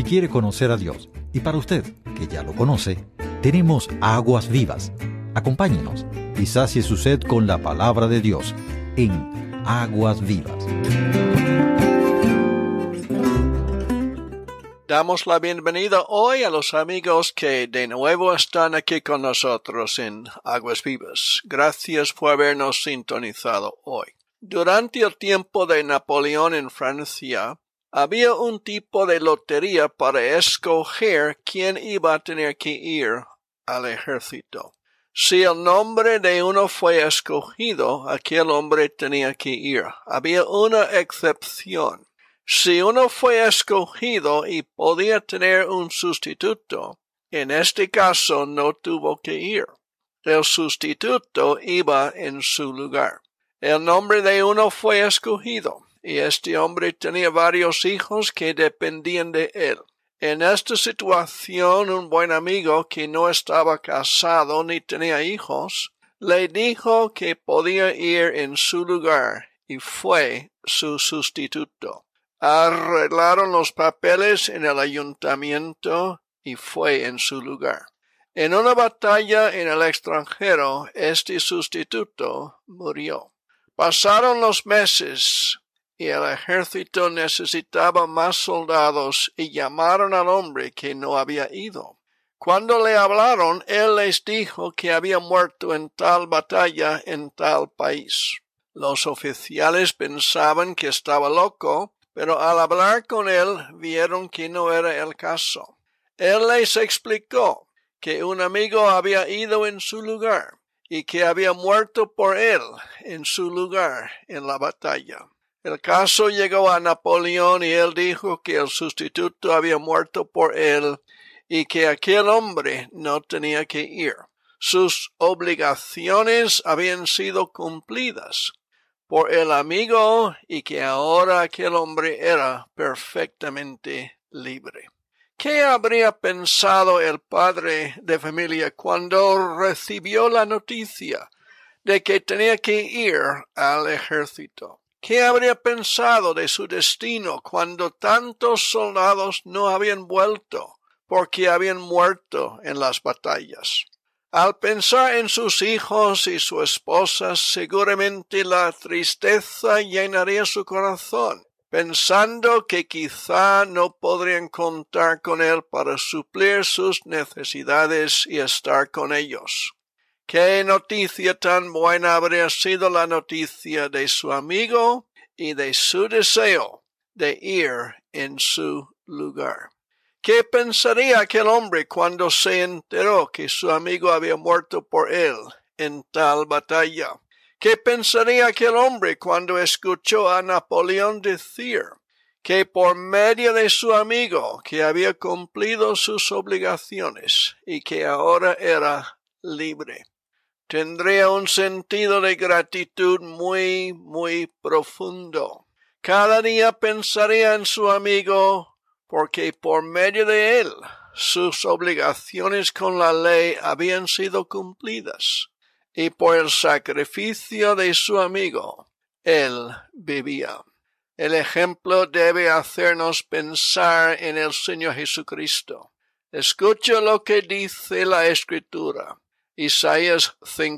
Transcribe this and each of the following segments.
quiere conocer a Dios, y para usted, que ya lo conoce, tenemos aguas vivas. Acompáñenos y sacie su sed con la palabra de Dios en Aguas Vivas. Damos la bienvenida hoy a los amigos que de nuevo están aquí con nosotros en Aguas Vivas. Gracias por habernos sintonizado hoy. Durante el tiempo de Napoleón en Francia, había un tipo de lotería para escoger quién iba a tener que ir al ejército. Si el nombre de uno fue escogido, aquel hombre tenía que ir. Había una excepción. Si uno fue escogido y podía tener un sustituto, en este caso no tuvo que ir. El sustituto iba en su lugar. El nombre de uno fue escogido, y este hombre tenía varios hijos que dependían de él. En esta situación, un buen amigo que no estaba casado ni tenía hijos, le dijo que podía ir en su lugar, y fue su sustituto. Arreglaron los papeles en el ayuntamiento y fue en su lugar. En una batalla en el extranjero, este sustituto murió. Pasaron los meses y el ejército necesitaba más soldados y llamaron al hombre que no había ido. Cuando le hablaron, él les dijo que había muerto en tal batalla en tal país. Los oficiales pensaban que estaba loco, pero al hablar con él vieron que no era el caso. Él les explicó que un amigo había ido en su lugar y que había muerto por él en su lugar en la batalla. El caso llegó a Napoleón y él dijo que el sustituto había muerto por él y que aquel hombre no tenía que ir. Sus obligaciones habían sido cumplidas por el amigo y que ahora aquel hombre era perfectamente libre. ¿Qué habría pensado el padre de familia cuando recibió la noticia de que tenía que ir al ejército? ¿Qué habría pensado de su destino cuando tantos soldados no habían vuelto porque habían muerto en las batallas? Al pensar en sus hijos y su esposa, seguramente la tristeza llenaría su corazón, pensando que quizá no podrían contar con él para suplir sus necesidades y estar con ellos. Qué noticia tan buena habría sido la noticia de su amigo y de su deseo de ir en su lugar. ¿Qué pensaría aquel hombre cuando se enteró que su amigo había muerto por él en tal batalla? ¿Qué pensaría aquel hombre cuando escuchó a Napoleón decir que por medio de su amigo que había cumplido sus obligaciones y que ahora era libre? Tendría un sentido de gratitud muy, muy profundo. Cada día pensaría en su amigo porque por medio de él sus obligaciones con la ley habían sido cumplidas y por el sacrificio de su amigo él vivía. El ejemplo debe hacernos pensar en el Señor Jesucristo. Escucha lo que dice la Escritura. Isaías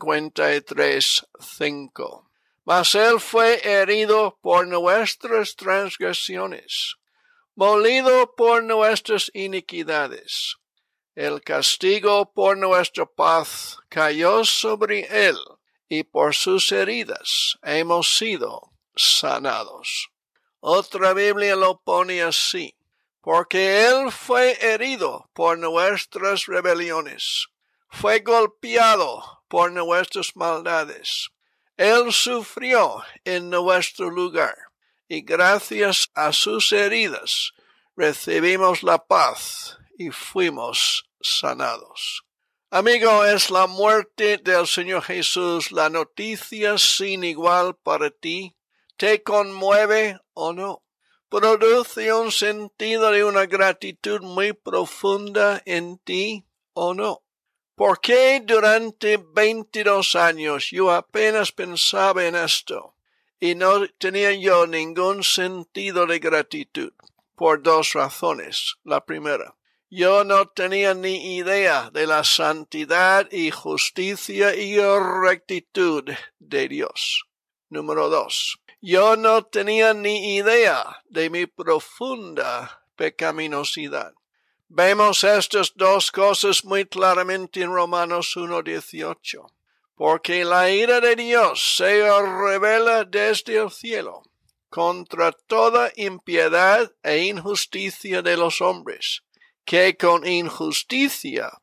53:5. Mas él fue herido por nuestras transgresiones, molido por nuestras iniquidades. El castigo por nuestra paz cayó sobre él, y por sus heridas hemos sido sanados. Otra Biblia lo pone así: porque él fue herido por nuestras rebeliones, fue golpeado por nuestras maldades. Él sufrió en nuestro lugar, y gracias a sus heridas recibimos la paz y fuimos sanados. Amigo, ¿es la muerte del Señor Jesús la noticia sin igual para ti? ¿Te conmueve o no? ¿Produce un sentido de una gratitud muy profunda en ti o no? ¿Por qué durante 22 años yo apenas pensaba en esto y no tenía yo ningún sentido de gratitud? por dos razones. La primera, yo no tenía ni idea de la santidad y justicia y rectitud de Dios. Número 2. Yo no tenía ni idea de mi profunda pecaminosidad. Vemos estas dos cosas muy claramente en Romanos 1:18. Porque la ira de Dios se revela desde el cielo contra toda impiedad e injusticia de los hombres, que con injusticia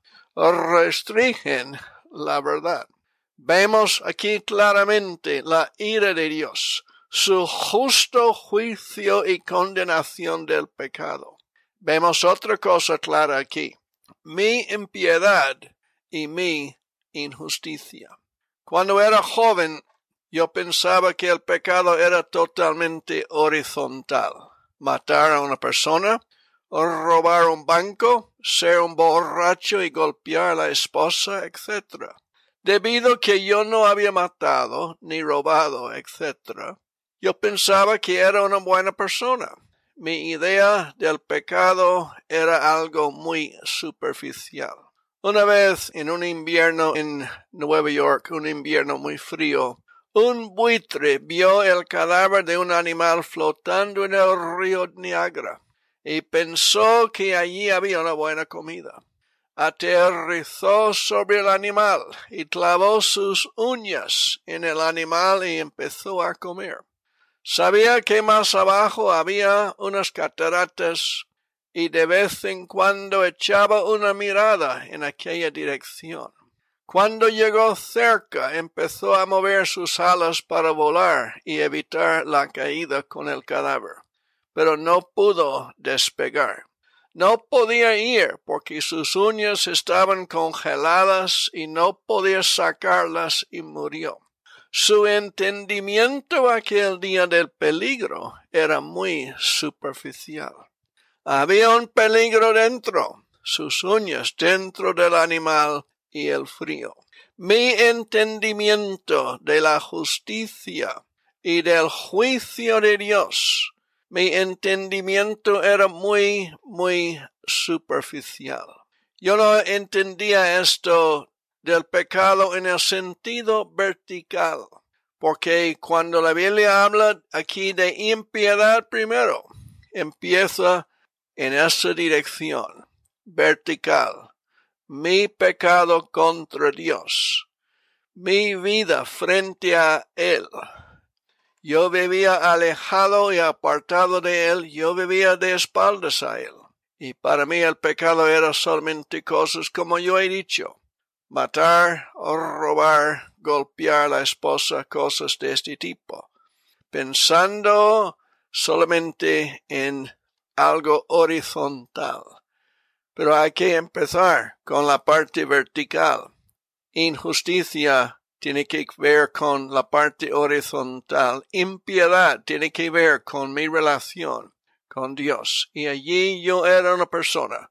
restringen la verdad. Vemos aquí claramente la ira de Dios, su justo juicio y condenación del pecado. Vemos otra cosa clara aquí, mi impiedad y mi injusticia. Cuando era joven, yo pensaba que el pecado era totalmente horizontal. Matar a una persona, o robar un banco, ser un borracho y golpear a la esposa, etc. Debido a que yo no había matado ni robado, etc., yo pensaba que era una buena persona. Mi idea del pecado era algo muy superficial. Una vez en un invierno en Nueva York, un invierno muy frío, un buitre vio el cadáver de un animal flotando en el río Niágara y pensó que allí había una buena comida. Aterrizó sobre el animal y clavó sus uñas en el animal y empezó a comer. Sabía que más abajo había unas cataratas y de vez en cuando echaba una mirada en aquella dirección. Cuando llegó cerca, empezó a mover sus alas para volar y evitar la caída con el cadáver, pero no pudo despegar. No podía ir porque sus uñas estaban congeladas y no podía sacarlas y murió. Su entendimiento aquel día del peligro era muy superficial. Había un peligro dentro, sus uñas dentro del animal y el frío. Mi entendimiento de la justicia y del juicio de Dios, mi entendimiento era muy superficial. Yo no entendía esto del pecado en el sentido vertical, porque cuando la Biblia habla aquí de impiedad primero, empieza en esa dirección, vertical. Mi pecado contra Dios, mi vida frente a Él. Yo vivía alejado y apartado de Él, yo vivía de espaldas a Él. Y para mí el pecado era solamente cosas como yo he dicho. Matar o robar, golpear a la esposa, cosas de este tipo. Pensando solamente en algo horizontal. Pero hay que empezar con la parte vertical. Injusticia tiene que ver con la parte horizontal. Impiedad tiene que ver con mi relación con Dios. Y allí yo era una persona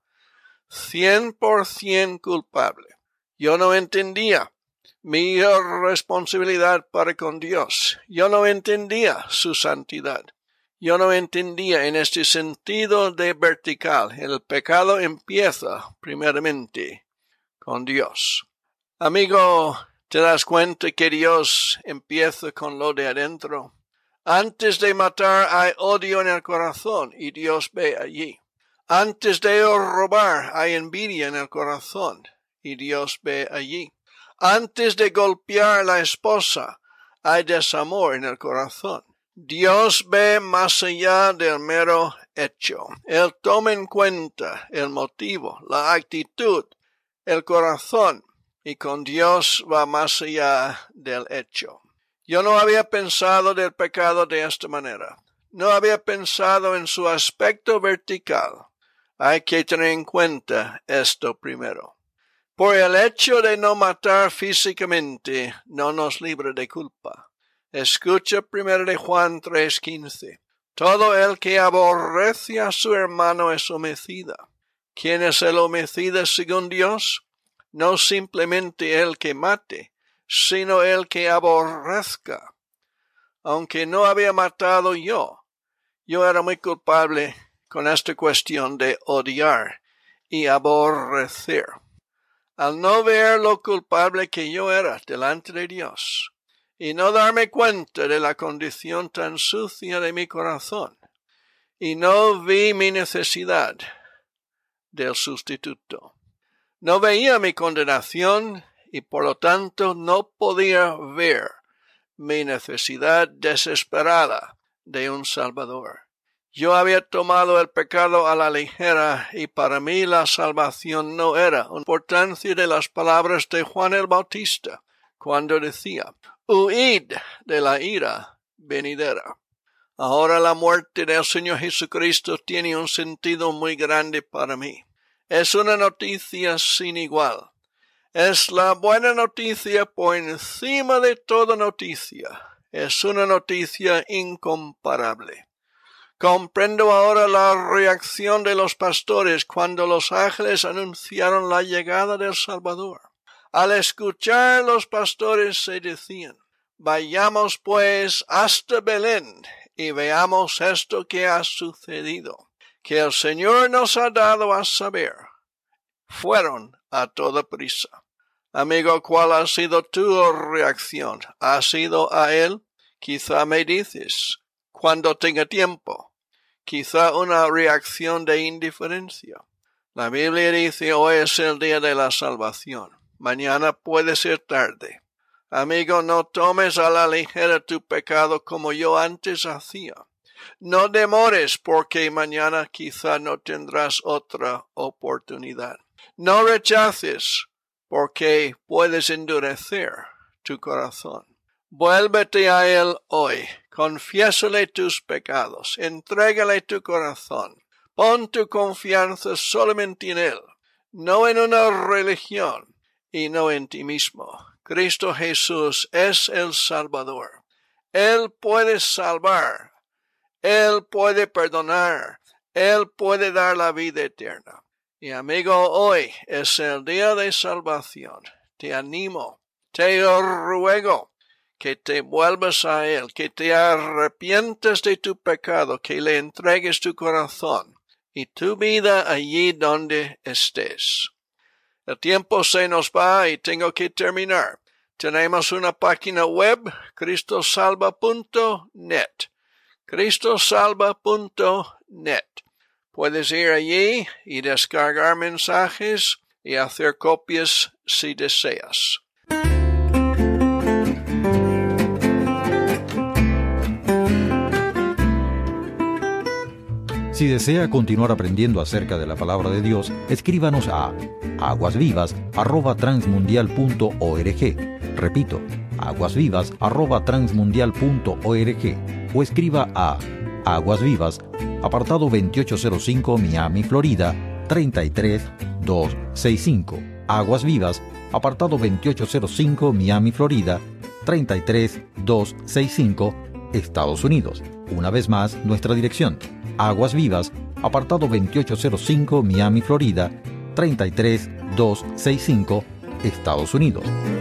100% culpable. Yo no entendía mi responsabilidad para con Dios. Yo no entendía su santidad. Yo no entendía en este sentido de vertical. El pecado empieza primeramente con Dios. Amigo, ¿te das cuenta que Dios empieza con lo de adentro? Antes de matar hay odio en el corazón y Dios ve allí. Antes de robar hay envidia en el corazón y Dios ve allí. Antes de golpear a la esposa hay desamor en el corazón. Dios ve más allá del mero hecho. Él toma en cuenta el motivo, la actitud, el corazón, y con Dios va más allá del hecho. Yo no había pensado del pecado de esta manera. No había pensado en su aspecto vertical. Hay que tener en cuenta esto primero. Por el hecho de no matar físicamente, no nos libra de culpa. Escucha 1 de Juan 3:15. Todo el que aborrece a su hermano es homicida. ¿Quién es el homicida según Dios? No simplemente el que mate, sino el que aborrezca. Aunque no había matado yo era muy culpable con esta cuestión de odiar y aborrecer. Al no ver lo culpable que yo era delante de Dios, y no darme cuenta de la condición tan sucia de mi corazón, y no vi mi necesidad del sustituto. No veía mi condenación y por lo tanto no podía ver mi necesidad desesperada de un Salvador. Yo había tomado el pecado a la ligera y para mí la salvación no era una importancia de las palabras de Juan el Bautista cuando decía: huid de la ira venidera. Ahora la muerte del Señor Jesucristo tiene un sentido muy grande para mí. Es una noticia sin igual. Es la buena noticia por encima de toda noticia. Es una noticia incomparable. Comprendo ahora la reacción de los pastores cuando los ángeles anunciaron la llegada del Salvador. Al escuchar los pastores se decían: vayamos pues hasta Belén y veamos esto que ha sucedido, que el Señor nos ha dado a saber. Fueron a toda prisa. Amigo, ¿cuál ha sido tu reacción? ¿Has ido a Él? Quizá me dices, cuando tenga tiempo. Quizá una reacción de indiferencia. La Biblia dice: hoy es el día de la salvación. Mañana puede ser tarde. Amigo, no tomes a la ligera tu pecado como yo antes hacía. No demores, porque mañana quizá no tendrás otra oportunidad. No rechaces, porque puedes endurecer tu corazón. Vuélvete a Él hoy, confiésale tus pecados, entrégale tu corazón. Pon tu confianza solamente en Él, no en una religión y no en ti mismo. Cristo Jesús es el Salvador. Él puede salvar, Él puede perdonar, Él puede dar la vida eterna. Y amigo, hoy es el día de salvación. Te animo, te ruego que te vuelvas a Él, que te arrepientas de tu pecado, que le entregues tu corazón y tu vida allí donde estés. El tiempo se nos va y tengo que terminar. Tenemos una página web, cristosalva.net. cristosalva.net. Puedes ir allí y descargar mensajes y hacer copias si deseas. Si desea continuar aprendiendo acerca de la palabra de Dios, escríbanos a aguasvivas@transmundial.org. Repito, aguasvivas@transmundial.org o escriba a Aguas Vivas, apartado 2805 Miami, Florida, 33265. Aguas Vivas, apartado 2805 Miami, Florida, 33265, Estados Unidos. Una vez más, nuestra dirección: Aguas Vivas, apartado 2805 Miami, Florida, 33265, Estados Unidos.